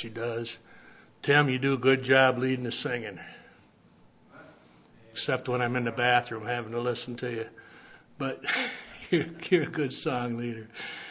she does. Tim, you do a good job leading the singing. Except when I'm in the bathroom having to listen to you. But you're a good song leader.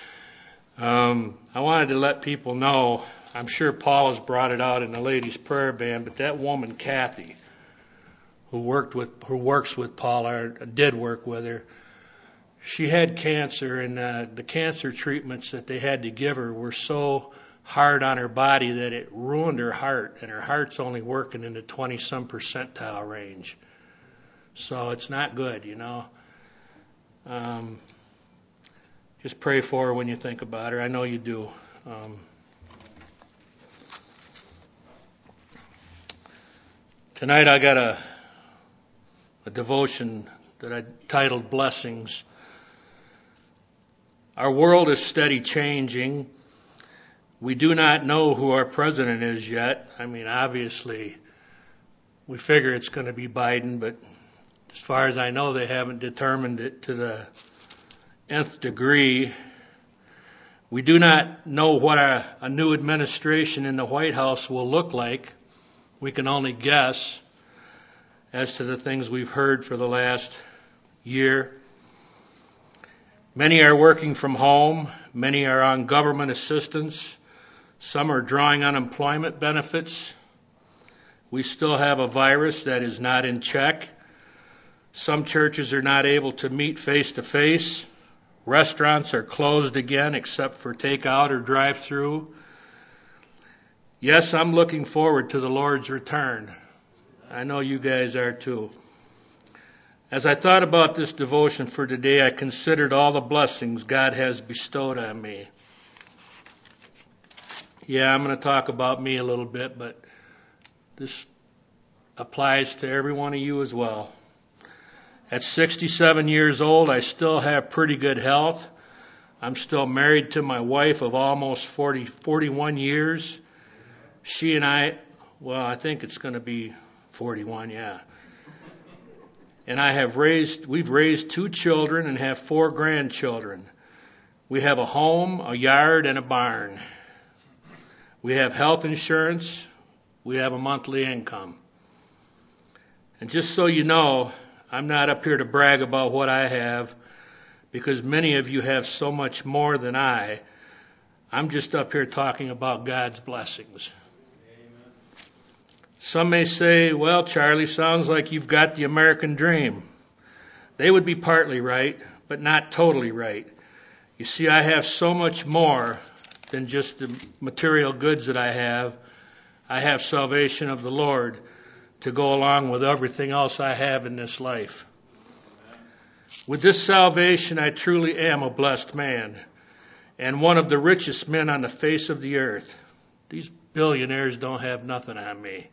I wanted to let people know, I'm sure Paul has brought it out in the ladies' prayer band, but that woman, Kathy, who works with Paul, or did work with her, she had cancer, and the cancer treatments that they had to give her were so hard on her body that it ruined her heart, and her heart's only working in the 20-some percentile range. So it's not good, you know. Just pray for her when you think about her. I know you do. Tonight I got a devotion that I titled Blessings. Our world is steady changing. We do not know who our president is yet. I mean, obviously, we figure it's going to be Biden, but as far as I know, they haven't determined it to the nth degree. We do not know what a new administration in the White House will look like. We can only guess as to the things we've heard for the last year. Many are working from home. Many are on government assistance. Some are drawing unemployment benefits. We still have a virus that is not in check. Some churches are not able to meet face-to-face. Restaurants are closed again except for takeout or drive-through. Yes, I'm looking forward to the Lord's return. I know you guys are too. As I thought about this devotion for today, I considered all the blessings God has bestowed on me. Yeah, I'm going to talk about me a little bit, but this applies to every one of you as well. At 67 years old, I still have pretty good health. I'm still married to my wife of almost 41 years. She and I think it's going to be 41, yeah. And we've raised 2 children and have 4 grandchildren. We have a home, a yard, and a barn. We have health insurance. We have a monthly income. And just so you know, I'm not up here to brag about what I have, because many of you have so much more than I. I'm just up here talking about God's blessings. Amen. Some may say, well, Charlie, sounds like you've got the American dream. They would be partly right, but not totally right. You see, I have so much more than just the material goods that I have. I have salvation of the Lord to go along with everything else I have in this life. With this salvation, I truly am a blessed man and one of the richest men on the face of the earth. These billionaires don't have nothing on me.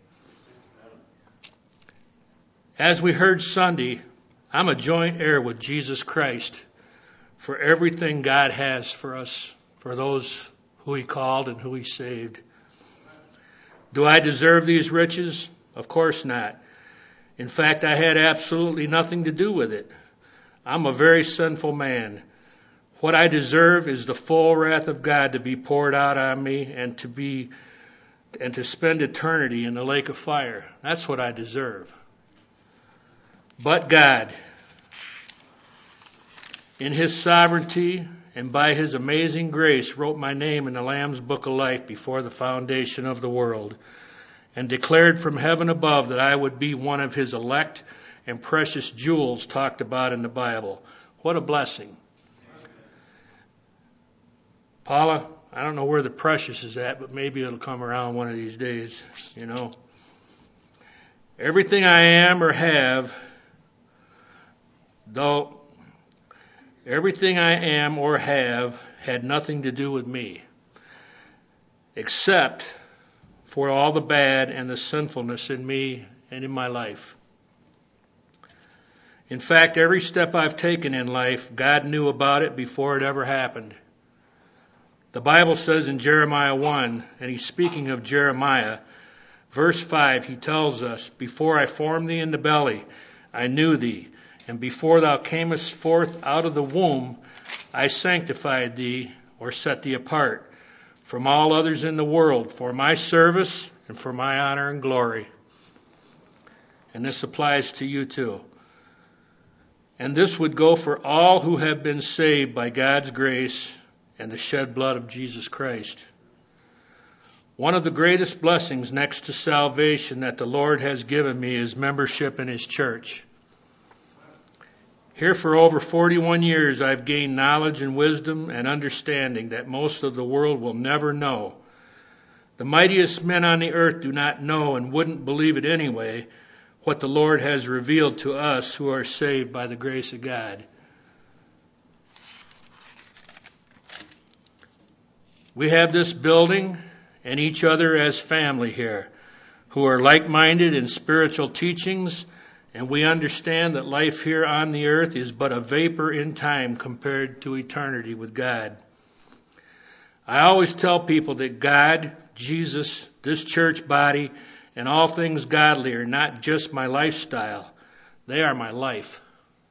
As we heard Sunday, I'm a joint heir with Jesus Christ for everything God has for us, for those who He called and who He saved. Do I deserve these riches? Of course not. In fact, I had absolutely nothing to do with it. I'm a very sinful man. What I deserve is the full wrath of God to be poured out on me and to spend eternity in the lake of fire. That's what I deserve. But God, in His sovereignty and by His amazing grace, wrote my name in the Lamb's Book of Life before the foundation of the world, and declared from heaven above that I would be one of His elect and precious jewels talked about in the Bible. What a blessing. Paula, I don't know where the precious is at, but maybe it'll come around one of these days, you know. Everything I am or have, had nothing to do with me, except for all the bad and the sinfulness in me and in my life. In fact, every step I've taken in life, God knew about it before it ever happened. The Bible says in Jeremiah 1, and He's speaking of Jeremiah, verse 5, He tells us, "Before I formed thee in the belly, I knew thee, and before thou camest forth out of the womb, I sanctified thee," or set thee apart, from all others in the world for my service and for my honor and glory. And this applies to you too. And this would go for all who have been saved by God's grace and the shed blood of Jesus Christ. One of the greatest blessings next to salvation that the Lord has given me is membership in His church. Here for over 41 years, I've gained knowledge and wisdom and understanding that most of the world will never know. The mightiest men on the earth do not know and wouldn't believe it anyway, what the Lord has revealed to us who are saved by the grace of God. We have this building and each other as family here, who are like-minded in spiritual teachings, and we understand that life here on the earth is but a vapor in time compared to eternity with God. I always tell people that God, Jesus, this church body, and all things godly are not just my lifestyle. They are my life.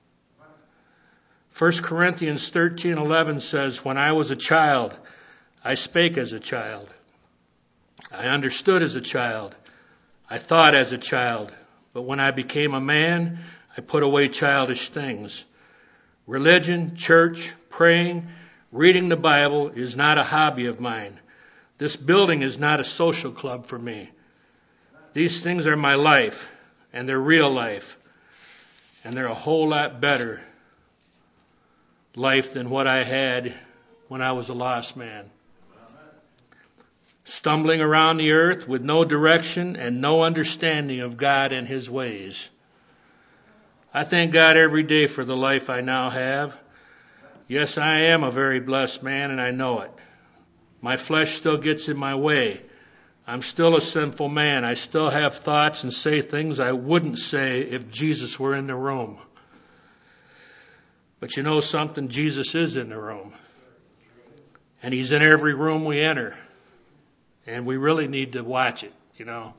1 Corinthians 13:11 says, "When I was a child, I spake as a child. I understood as a child. I thought as a child. But when I became a man, I put away childish things." Religion, church, praying, reading the Bible is not a hobby of mine. This building is not a social club for me. These things are my life, and they're real life. And they're a whole lot better life than what I had when I was a lost man. Stumbling around the earth with no direction and no understanding of God and His ways. I thank God every day for the life I now have. Yes, I am a very blessed man, and I know it. My flesh still gets in my way. I'm still a sinful man. I still have thoughts and say things I wouldn't say if Jesus were in the room. But you know something? Jesus is in the room. And He's in every room we enter. And we really need to watch it, you know.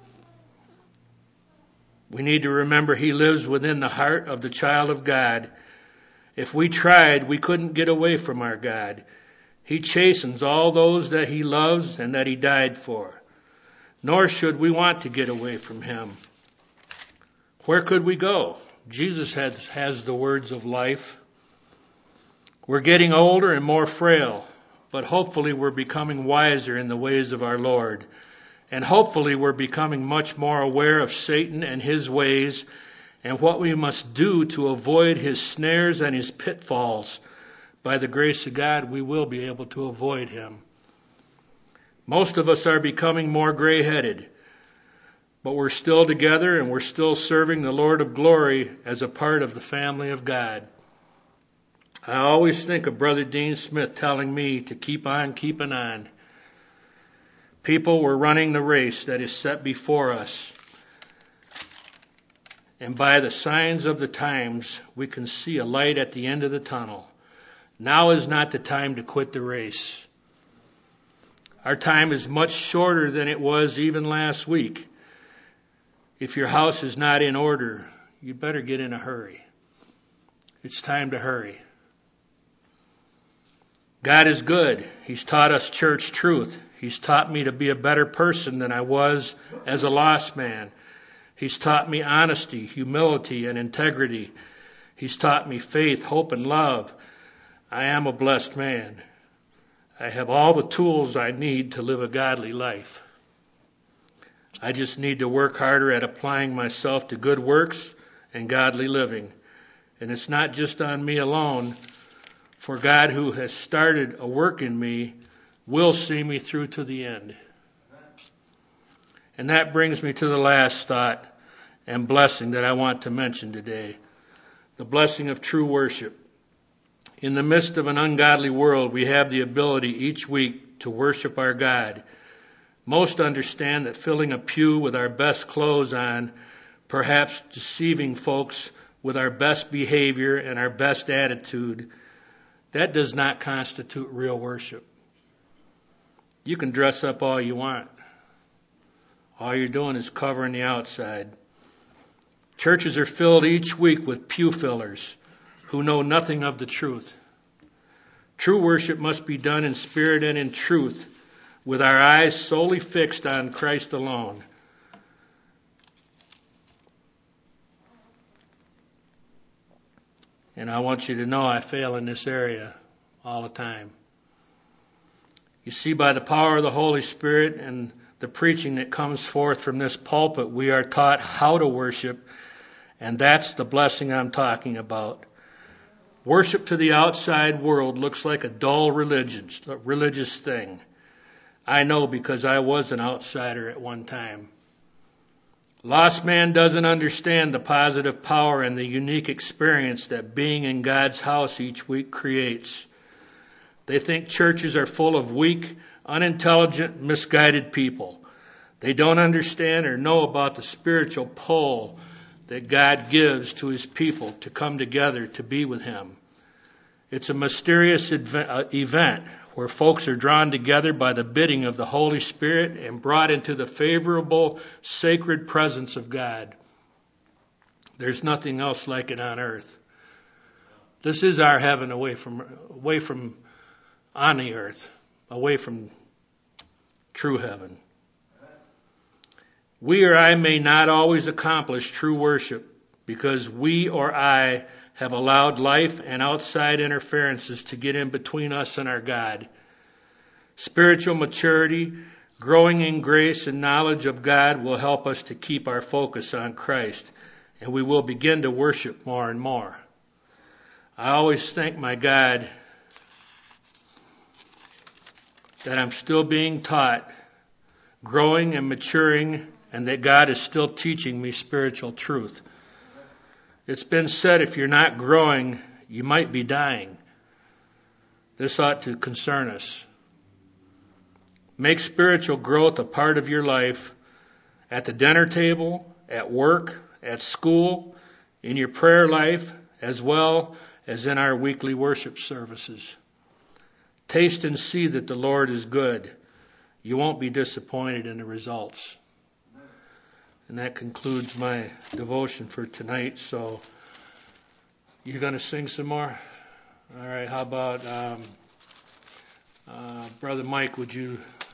We need to remember He lives within the heart of the child of God. If we tried, we couldn't get away from our God. He chastens all those that He loves and that He died for. Nor should we want to get away from Him. Where could we go? Jesus has the words of life. We're getting older and more frail. But hopefully we're becoming wiser in the ways of our Lord. And hopefully we're becoming much more aware of Satan and his ways and what we must do to avoid his snares and his pitfalls. By the grace of God, we will be able to avoid him. Most of us are becoming more gray-headed, but we're still together and we're still serving the Lord of glory as a part of the family of God. I always think of Brother Dean Smith telling me to keep on keeping on. People were running the race that is set before us. And by the signs of the times, we can see a light at the end of the tunnel. Now is not the time to quit the race. Our time is much shorter than it was even last week. If your house is not in order, you better get in a hurry. It's time to hurry. God is good. He's taught us church truth. He's taught me to be a better person than I was as a lost man. He's taught me honesty, humility, and integrity. He's taught me faith, hope, and love. I am a blessed man. I have all the tools I need to live a godly life. I just need to work harder at applying myself to good works and godly living. And it's not just on me alone. For God, who has started a work in me, will see me through to the end. And that brings me to the last thought and blessing that I want to mention today. The blessing of true worship. In the midst of an ungodly world, we have the ability each week to worship our God. Most understand that filling a pew with our best clothes on, perhaps deceiving folks with our best behavior and our best attitude, that does not constitute real worship. You can dress up all you want. All you're doing is covering the outside. Churches are filled each week with pew fillers who know nothing of the truth. True worship must be done in spirit and in truth, with our eyes solely fixed on Christ alone. And I want you to know I fail in this area all the time. You see, by the power of the Holy Spirit and the preaching that comes forth from this pulpit, we are taught how to worship, and that's the blessing I'm talking about. Worship to the outside world looks like a dull religious thing. I know because I was an outsider at one time. Lost man doesn't understand the positive power and the unique experience that being in God's house each week creates. They think churches are full of weak, unintelligent, misguided people. They don't understand or know about the spiritual pull that God gives to His people to come together to be with Him. It's a mysterious event where folks are drawn together by the bidding of the Holy Spirit and brought into the favorable, sacred presence of God. There's nothing else like it on earth. This is our heaven away from on the earth, away from true heaven. We or I may not always accomplish true worship because we or I have allowed life and outside interferences to get in between us and our God. Spiritual maturity, growing in grace and knowledge of God will help us to keep our focus on Christ, and we will begin to worship more and more. I always thank my God that I'm still being taught, growing and maturing, and that God is still teaching me spiritual truth. It's been said if you're not growing, you might be dying. This ought to concern us. Make spiritual growth a part of your life at the dinner table, at work, at school, in your prayer life, as well as in our weekly worship services. Taste and see that the Lord is good. You won't be disappointed in the results. And that concludes my devotion for tonight. So, you're going to sing some more? All right, how about Brother Mike, would you